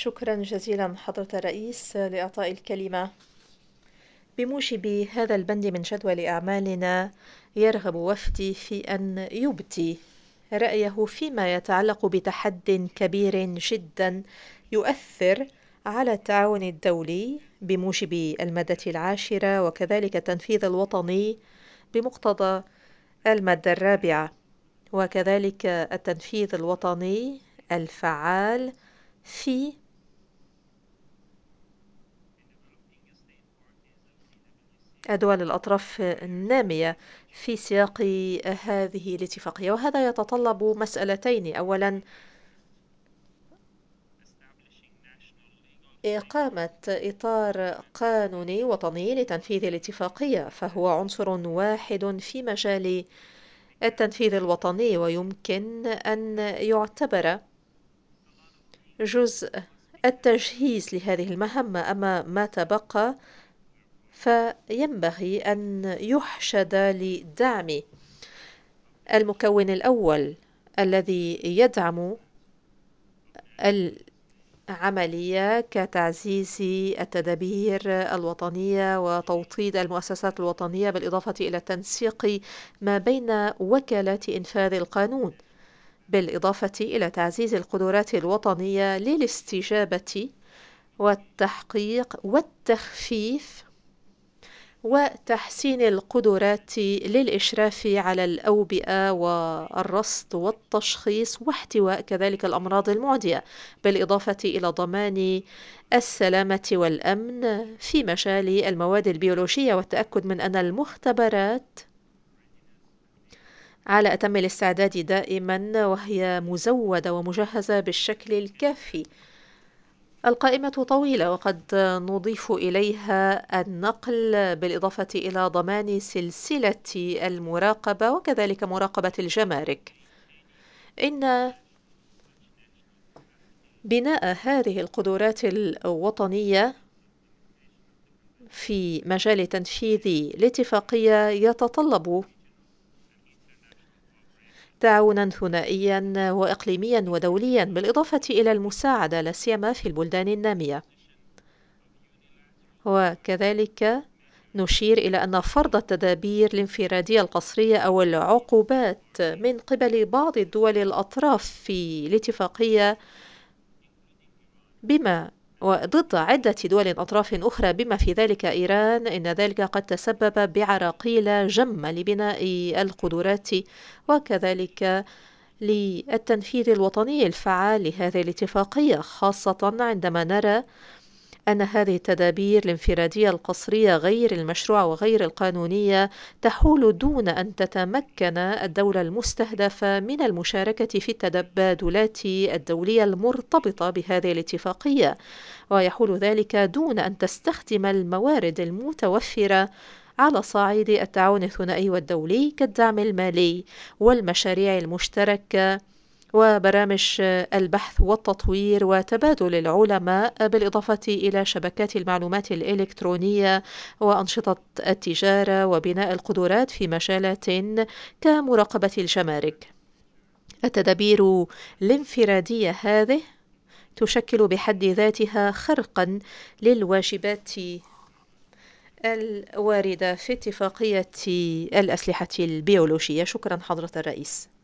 شكرا جزيلا حضرة الرئيس لإعطاء الكلمة. بموجب هذا البند من جدول أعمالنا، يرغب وفدي في أن يبدي رأيه فيما يتعلق بتحد كبير جدا يؤثر على التعاون الدولي بموجب المادة 10 وكذلك التنفيذ الوطني بمقتضى المادة 4 وكذلك التنفيذ الوطني الفعال في دول الأطراف النامية في سياق هذه الاتفاقية، وهذا يتطلب مسألتين: أولا إقامة إطار قانوني وطني لتنفيذ الاتفاقية، فهو عنصر واحد في مجال التنفيذ الوطني ويمكن أن يعتبر جزء التجهيز لهذه المهمة. أما ما تبقى فينبغي أن يحشد لدعم المكون الأول الذي يدعم العملية كتعزيز التدابير الوطنية وتوطيد المؤسسات الوطنية، بالإضافة إلى التنسيق ما بين وكالات إنفاذ القانون، بالإضافة إلى تعزيز القدرات الوطنية للاستجابة والتحقيق والتخفيف وتحسين القدرات للإشراف على الأوبئة والرصد والتشخيص واحتواء كذلك الأمراض المعدية، بالإضافة إلى ضمان السلامة والأمن في مجال المواد البيولوجية والتأكد من أن المختبرات على أتم الاستعداد دائما وهي مزودة ومجهزة بالشكل الكافي. القائمة طويلة وقد نضيف إليها النقل، بالإضافة إلى ضمان سلسلة المراقبة وكذلك مراقبة الجمارك. إن بناء هذه القدرات الوطنية في مجال تنفيذ الاتفاقية يتطلب تعاونا ثنائيا وإقليميا ودوليا، بالإضافة إلى المساعدة لا سيما في البلدان النامية. وكذلك نشير إلى أن فرض التدابير الانفرادية القصرية أو العقوبات من قبل بعض الدول الأطراف في الاتفاقية بما وضد عدة دول أطراف أخرى بما في ذلك إيران، إن ذلك قد تسبب بعراقيل جمة لبناء القدرات وكذلك للتنفيذ الوطني الفعال لهذه الاتفاقية، خاصة عندما نرى أن هذه التدابير الانفرادية القصرية غير المشروعة وغير القانونية تحول دون أن تتمكن الدولة المستهدفة من المشاركة في التبادلات الدولية المرتبطة بهذه الاتفاقية، ويحول ذلك دون أن تستخدم الموارد المتوفرة على صعيد التعاون الثنائي والدولي كالدعم المالي والمشاريع المشتركة وبرامج البحث والتطوير وتبادل العلماء، بالإضافة إلى شبكات المعلومات الإلكترونية وأنشطة التجارة وبناء القدرات في مجالات كمراقبة الجمارك. التدابير الانفرادية هذه تشكل بحد ذاتها خرقا للواجبات الواردة في اتفاقية الأسلحة البيولوجية. شكرا حضرة الرئيس.